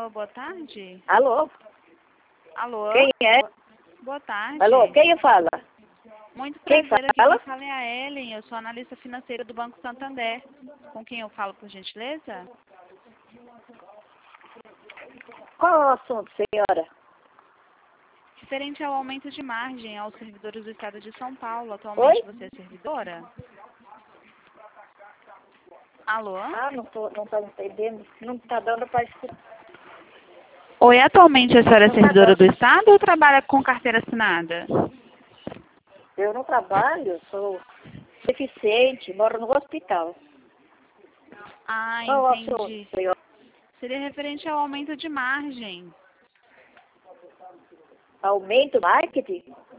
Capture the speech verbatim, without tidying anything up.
Alô, boa tarde. Alô? Alô? Quem é? Boa tarde. Alô, quem fala? Muito Quem prazer, aqui fala? quem fala é a Ellen, eu sou analista financeira do Banco Santander. Com quem eu falo, por gentileza? Qual é o assunto, senhora? Referente ao aumento de margem aos servidores do Estado de São Paulo, atualmente Oi? você é servidora? Alô? Ah, não tô, não tô entendendo. Não tá dando para escutar. Oi, atualmente a senhora é Não tá servidora do dando. Estado ou trabalha com carteira assinada? Eu não trabalho, sou deficiente, moro no hospital. Ah, Qual é o assunto, entendi. senhora? Seria referente ao aumento de margem. Aumento do marketing?